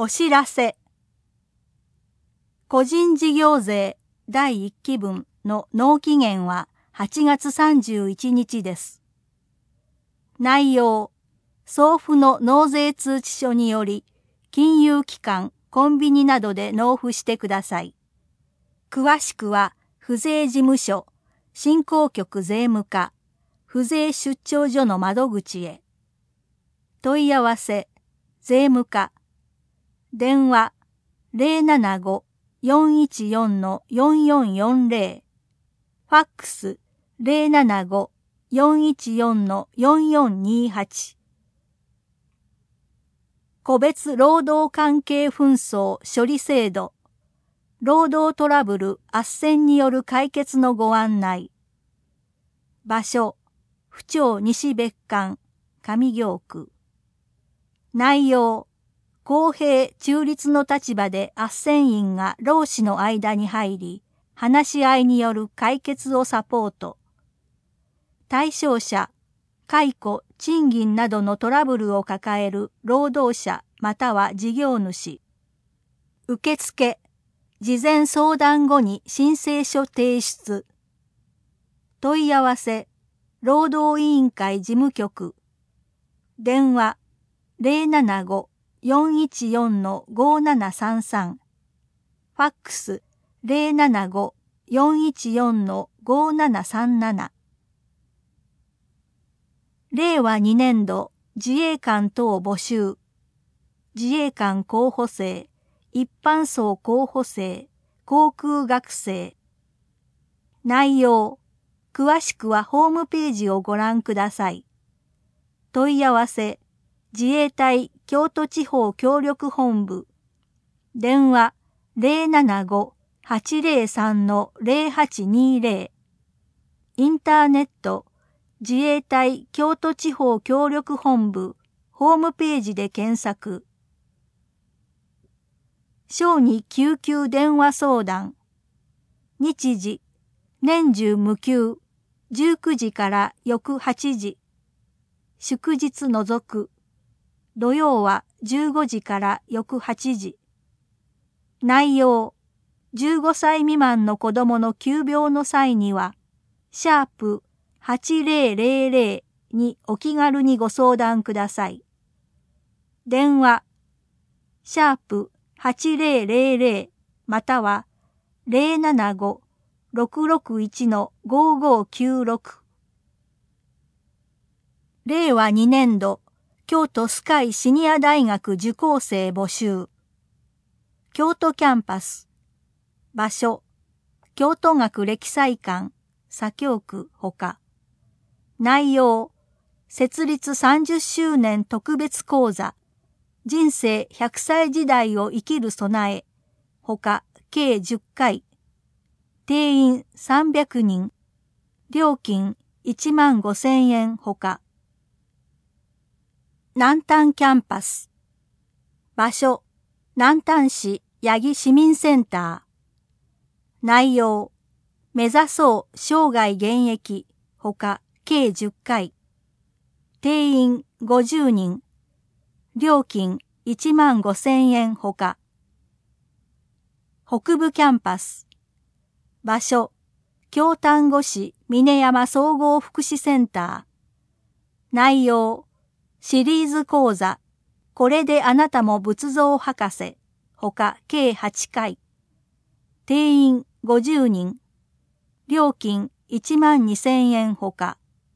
お知らせ。個人事業税第1期分の納期限は8月31日です。内容、送付の納税通知書により、金融機関、コンビニなどで納付してください。詳しくは、府税事務所、振興局税務課、府税出張所の窓口へ。問い合わせ、税務課。電話、075-414-4440。ファックス、075-414-4428。個別労働関係紛争処理制度。労働トラブル斡旋による解決のご案内。場所、府庁西別館、上京区。内容、公平中立の立場で斡旋員が労使の間に入り、話し合いによる解決をサポート。対象者、解雇、賃金などのトラブルを抱える労働者または事業主。受付、事前相談後に申請書提出。問い合わせ、労働委員会事務局。電話、075-414-5733。ファックス、075-414-5737。令和2年度自衛官等募集。自衛官候補生、一般層候補生、航空学生。内容、詳しくはホームページをご覧ください。問い合わせ、自衛隊京都地方協力本部。電話、075-803-0820。インターネット、自衛隊京都地方協力本部、ホームページで検索。小児救急電話相談。日時、年中無休、19時から翌8時。祝日除く。土曜は15時から翌8時。内容、15歳未満の子供の急病の際には、#8000にお気軽にご相談ください。電話、#8000または075-661-5596。令和2年度京都スカイシニア大学受講生募集。京都キャンパス。場所、京都学歴祭館、左京区ほか。内容、設立30周年特別講座、人生100歳時代を生きる備え、ほか計10回。定員300人。料金15,000円ほか。南丹キャンパス。場所、南丹市八木市民センター。内容、目指そう生涯現役、ほか計10回。定員50人。料金15,000円ほか。北部キャンパス。場所、京丹後市峰山総合福祉センター。内容、シリーズ講座、これであなたも仏像博士、ほか計8回。定員50人。料金12,000円ほか。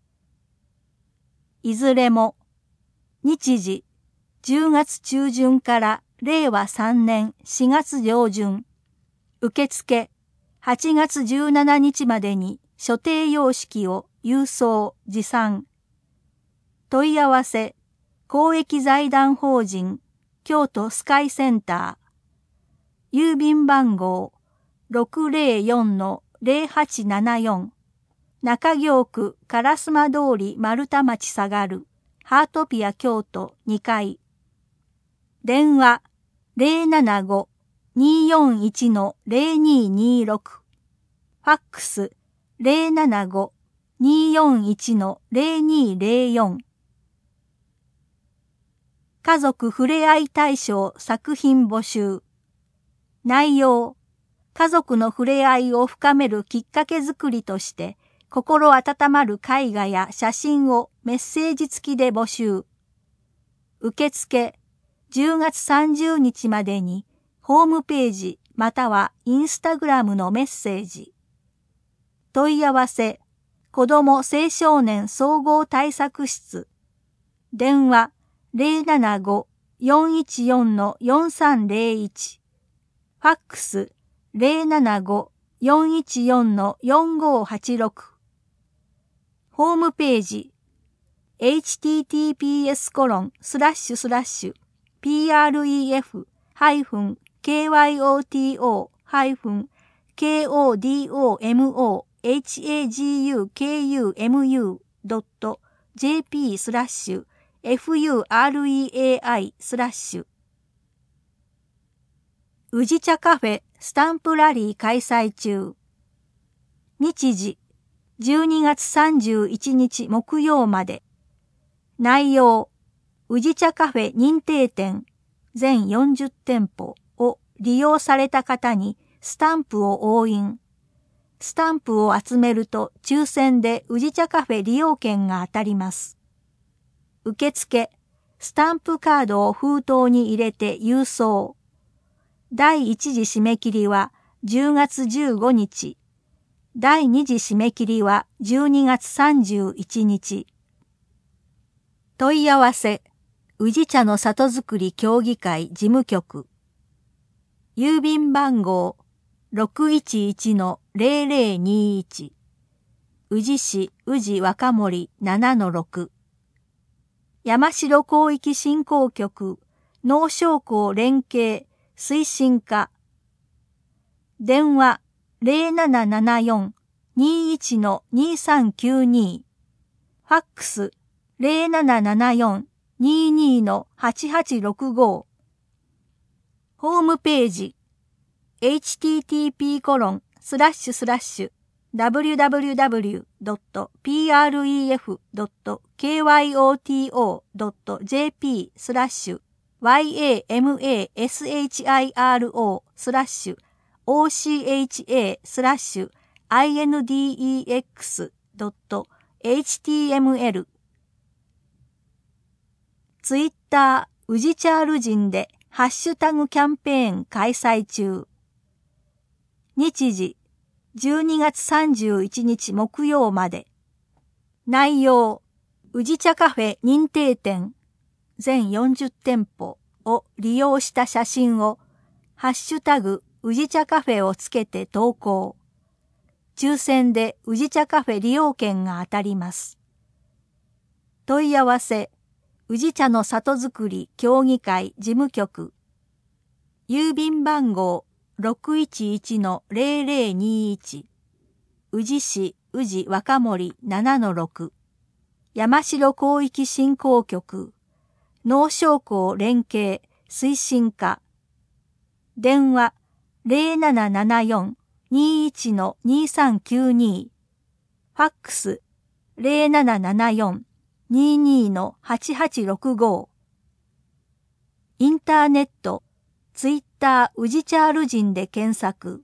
いずれも、日時、10月中旬から令和3年4月上旬。受付、8月17日までに所定様式を郵送、持参。問い合わせ、公益財団法人、京都スカイセンター。郵便番号、604-0874。中京区烏丸通り丸太町下がる、ハートピア京都2階。電話、075-241-0226。ファックス、075-241-0204。 家族ふれあい大賞作品募集。内容、家族のふれあいを深めるきっかけづくりとして、心温まる絵画や写真をメッセージ付きで募集。受付、10月30日までに、ホームページまたはインスタグラムのメッセージ。問い合わせ、子ども青少年総合対策室。電話 075-414-4301。ファックス 075-414-4586。ホームページ https://python-kodomo-hagumu.jp/fureai/ 宇治茶カフェスタンプラリー開催中。日時12月31日木曜まで。内容、宇治茶カフェ認定店全40店舗を利用された方にスタンプを押印。スタンプを集めると抽選で宇治茶カフェ利用券が当たります。受付、スタンプカードを封筒に入れて郵送。第1次締め切りは10月15日。第2次締め切りは12月31日。問い合わせ、宇治茶の里づくり協議会事務局。郵便番号 611-0021。宇治市宇治若森 7-6。山城広域振興局農商工連携推進課。電話 0774-21-2392。ファックス 0774-22-8865。ホームページ www.pyofo.kyoto.jp/yamashiro-index.html。 ツイッター宇治茶アルジンでハッシュタグキャンペーン開催中。日時12月31日木曜まで。内容、宇治茶カフェ認定店全40店舗を利用した写真をハッシュタグ宇治茶カフェをつけて投稿。抽選で宇治茶カフェ利用券が当たります。問い合わせ、宇治茶の里づくり協議会事務局。郵便番号 611-0021。宇治市宇治若森 7-6。山城広域振興局農商工連携推進課。電話 0774-21-2392。ファックス 0774-22-8865。インターネット、ツイッター宇治茶アルジンで検索。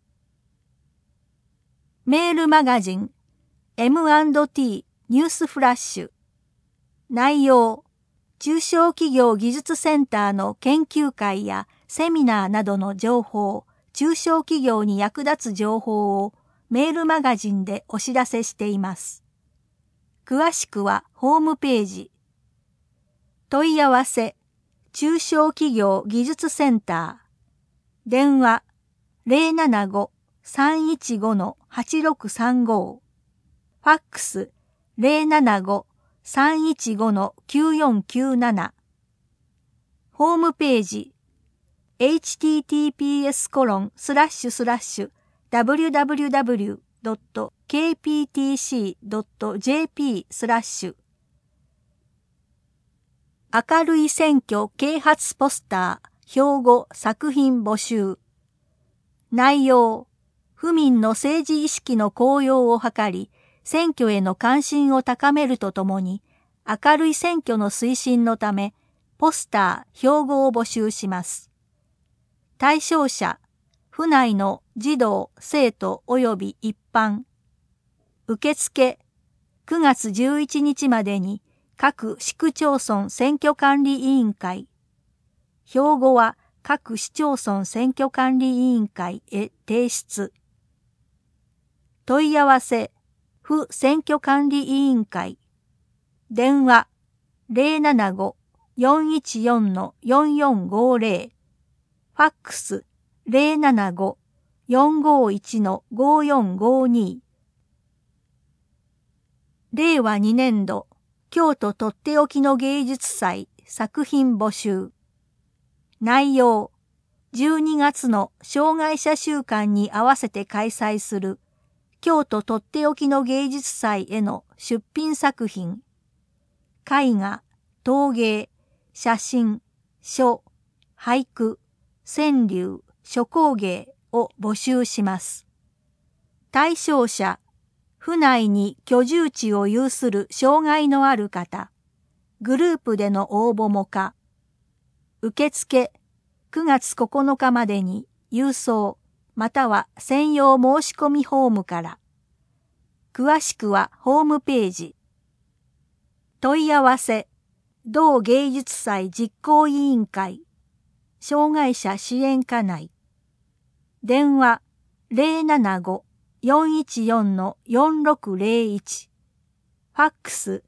メールマガジン M&T ニュースフラッシュ。内容、中小企業技術センターの研究会やセミナーなどの情報、中小企業に役立つ情報をメールマガジンでお知らせしています。詳しくはホームページ。問い合わせ、中小企業技術センター。電話 075-315-8635。ファックス 075-315-9497。ホームページ https://www.kptc.jp/ 明るい選挙啓発ポスター標語作品募集。内容、府民の政治意識の高揚を図り、選挙への関心を高めるとともに、明るい選挙の推進のため、 ポスター、標語を募集します。対象者、府内の児童、生徒及び一般。受付、9月11日までに各市区町村選挙管理委員会。標語は各市町村選挙管理委員会へ提出。問い合わせ、府選挙管理委員会。電話、075-414-4450。ファックス、075-451-5452。令和2年度、京都とっておきの芸術祭作品募集。内容、12月の障害者週間に合わせて開催する京都とっておきの芸術祭への出品作品。絵画、陶芸、写真、書、俳句、川柳、諸工芸を募集します。対象者、府内に居住地を有する障害のある方、グループでの応募も可。受付、9月9日までに郵送または専用申し込みフォームから。詳しくはホームページ。問い合わせ、同芸術祭実行委員会、障害者支援課内。電話075-414-4601。ファックス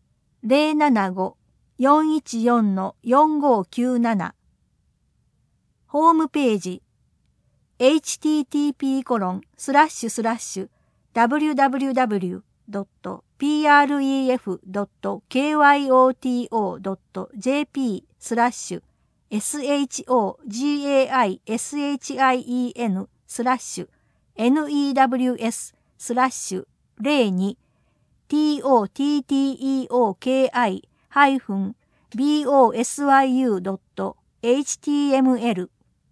075-414-4597。ホームページ http://www.piaf.kyoto.jp/news/tottsu.html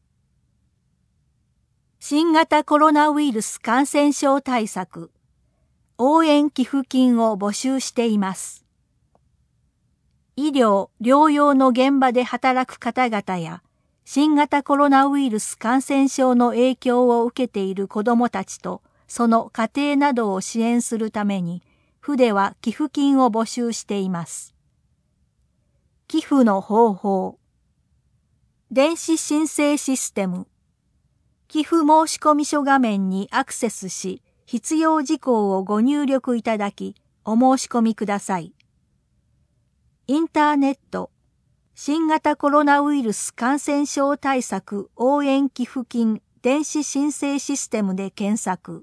新型コロナウイルス感染症対策、応援寄付金を募集しています。医療・療養の現場で働く方々や、新型コロナウイルス感染症の影響を受けている子どもたちと、その家庭などを支援するために、府では寄付金を募集しています。寄付の方法。電子申請システム。寄付申込書画面にアクセスし、必要事項をご入力いただき、お申し込みください。インターネット、新型コロナウイルス感染症対策応援寄付金電子申請システムで検索。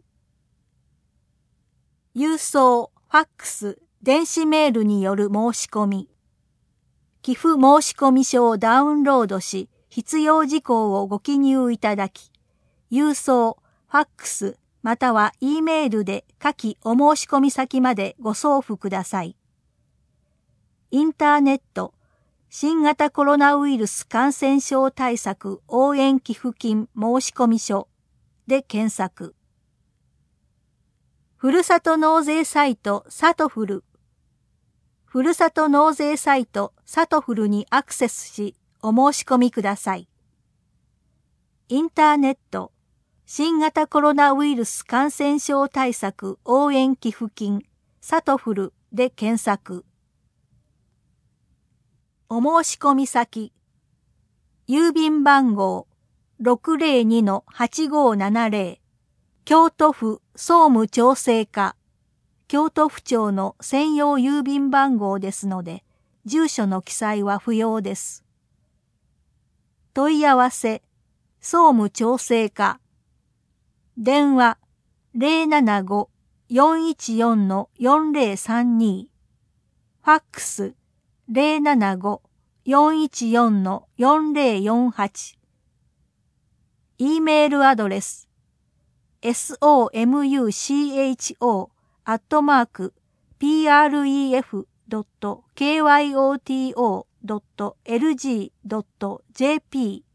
郵送、ファックス、電子メールによる申し込み。寄付申込書をダウンロードし、必要事項をご記入いただき、郵送、ファックス、または E メールで下記お申し込み先までご送付ください。インターネット、新型コロナウイルス感染症対策応援寄付金申込書で検索。ふるさと納税サイトさとふる。ふるさと納税サイトさとふるにアクセスしお申し込みください。インターネット、新型コロナウイルス感染症対策応援寄付金さとふるで検索。お申し込み先、郵便番号 602-8570 京都府総務調整課、京都府庁の専用郵便番号ですので、住所の記載は不要です。問い合わせ、総務調整課、電話 075-414-4032 ファックス 075-414-4048 E メールアドレス somucho@pref.kyoto.lg.jp